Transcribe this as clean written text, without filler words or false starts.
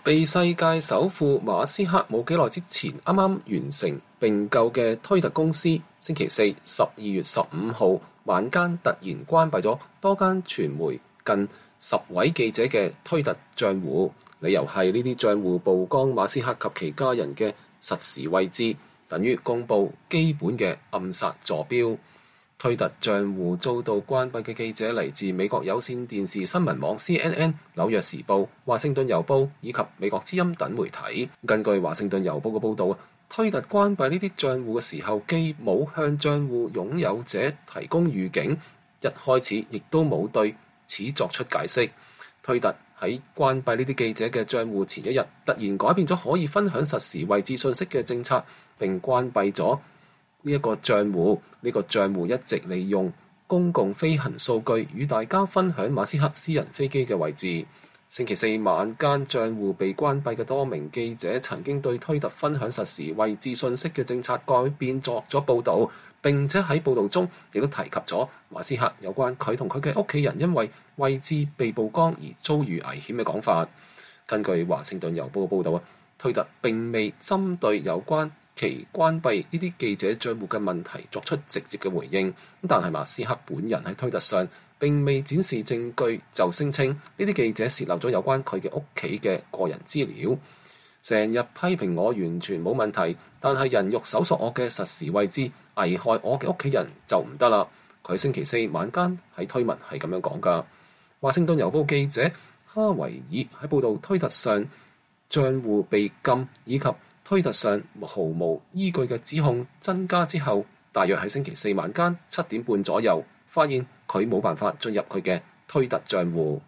被世界首富馬斯克冇幾耐之前啱啱完成併購嘅推特公司，星期四12月15號晚間突然關閉咗多間傳媒近10位記者嘅推特賬戶，理由係呢啲賬戶曝光馬斯克及其家人嘅實時位置，等於公佈基本嘅暗殺坐標。推特賬戶遭到關閉嘅記者嚟自美國有線電視新聞網 CNN、紐約時報、華盛頓郵報以及美國之音等媒體。根據華盛頓郵報嘅報導，推特關閉呢啲賬戶嘅時候，既冇向賬戶擁有者提供預警，一開始亦都冇對此作出解釋。推特喺關閉呢啲記者嘅賬戶前一日，突然改變咗可以分享實時位置信息嘅政策，並關閉咗呢一個賬戶。呢個賬戶一直利用公共飛行數據與大家分享馬斯克私人飛機嘅位置。星期四晚間賬戶被關閉嘅多名記者曾經對推特分享實時位置信息嘅政策改變作咗報導，並且喺報導中亦都提及咗馬斯克有關佢同佢嘅屋企人因為位置被曝光而遭遇危險嘅講法。根據華盛頓郵報嘅報導，推特並未針對有關其關閉呢啲記者賬戶嘅問題作出直接嘅回應，但係馬斯克本人喺推特上並未展示證據，就聲稱呢啲記者洩漏咗有關佢嘅屋企嘅個人資料。成日批評我完全冇問題，但係人肉搜索我嘅實時位置，危害我嘅屋企人就唔得啦。佢星期四晚間喺推文係咁樣講㗎。華盛頓郵報記者哈維爾喺報導推特上賬戶被禁以及推特上毫無依據嘅指控增加之後，大約喺星期四晚間7點半左右，發現佢冇辦法進入佢嘅推特賬戶。